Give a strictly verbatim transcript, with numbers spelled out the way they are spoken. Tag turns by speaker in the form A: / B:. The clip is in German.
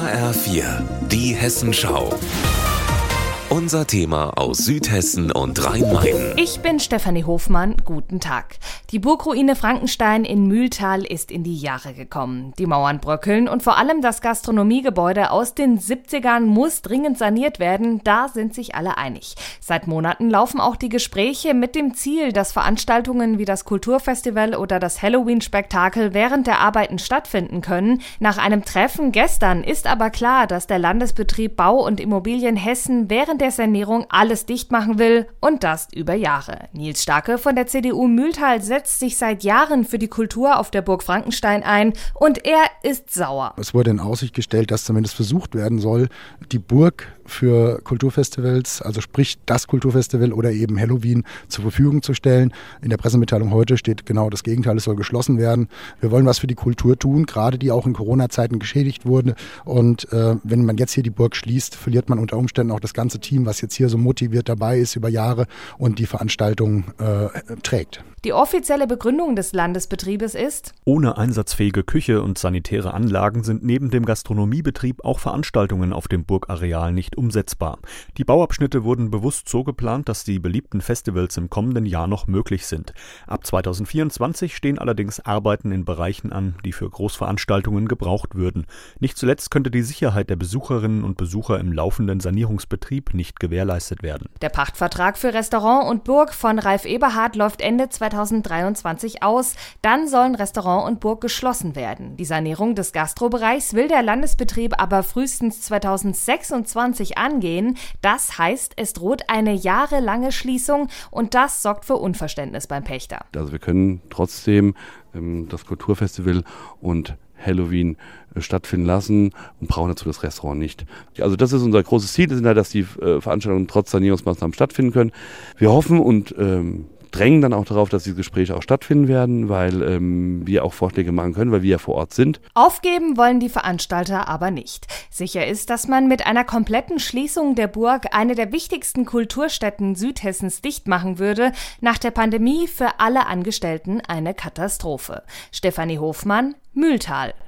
A: H R vier, die Hessenschau. Unser Thema aus Südhessen und Rhein-Main.
B: Ich bin Stefanie Hofmann, guten Tag. Die Burgruine Frankenstein in Mühltal ist in die Jahre gekommen. Die Mauern bröckeln und vor allem das Gastronomiegebäude aus den siebzigern muss dringend saniert werden, da sind sich alle einig. Seit Monaten laufen auch die Gespräche mit dem Ziel, dass Veranstaltungen wie das Kulturfestival oder das Halloween-Spektakel während der Arbeiten stattfinden können. Nach einem Treffen gestern ist aber klar, dass der Landesbetrieb Bau und Immobilien Hessen während der Sanierung alles dicht machen will und das über Jahre. Nils Starke von der C D U Mühltal setzt sich seit Jahren für die Kultur auf der Burg Frankenstein ein und er ist sauer.
C: Es wurde in Aussicht gestellt, dass zumindest versucht werden soll, die Burg für Kulturfestivals, also sprich das Kulturfestival oder eben Halloween, zur Verfügung zu stellen. In der Pressemitteilung heute steht genau das Gegenteil, es soll geschlossen werden. Wir wollen was für die Kultur tun, gerade die auch in Corona-Zeiten geschädigt wurde. Und äh, wenn man jetzt hier die Burg schließt, verliert man unter Umständen auch das ganze Team, was jetzt hier so motiviert dabei ist über Jahre und die Veranstaltung äh, trägt.
B: Die offizielle Begründung des Landesbetriebes ist:
D: Ohne einsatzfähige Küche und sanitäre Anlagen sind neben dem Gastronomiebetrieb auch Veranstaltungen auf dem Burgareal nicht umsetzbar. Die Bauabschnitte wurden bewusst so geplant, dass die beliebten Festivals im kommenden Jahr noch möglich sind. Ab zweitausendvierundzwanzig stehen allerdings Arbeiten in Bereichen an, die für Großveranstaltungen gebraucht würden. Nicht zuletzt könnte die Sicherheit der Besucherinnen und Besucher im laufenden Sanierungsbetrieb nicht gewährleistet werden.
B: Der Pachtvertrag für Restaurant und Burg von Ralf Eberhard läuft Ende zweitausenddreiundzwanzig aus. Dann sollen Restaurant und Burg geschlossen werden. Die Sanierung des Gastrobereichs will der Landesbetrieb aber frühestens zweitausendsechsundzwanzig angehen. Das heißt, es droht eine jahrelange Schließung und das sorgt für Unverständnis beim Pächter.
E: Also wir können trotzdem ähm, das Kulturfestival und Halloween äh, stattfinden lassen und brauchen dazu das Restaurant nicht. Also das ist unser großes Ziel, dass die äh, Veranstaltungen trotz Sanierungsmaßnahmen stattfinden können. Wir hoffen und ähm, drängen dann auch darauf, dass diese Gespräche auch stattfinden werden, weil ähm, wir auch Vorschläge machen können, weil wir ja vor Ort sind.
B: Aufgeben wollen die Veranstalter aber nicht. Sicher ist, dass man mit einer kompletten Schließung der Burg eine der wichtigsten Kulturstätten Südhessens dicht machen würde. Nach der Pandemie für alle Angestellten eine Katastrophe. Stefanie Hofmann, Mühltal.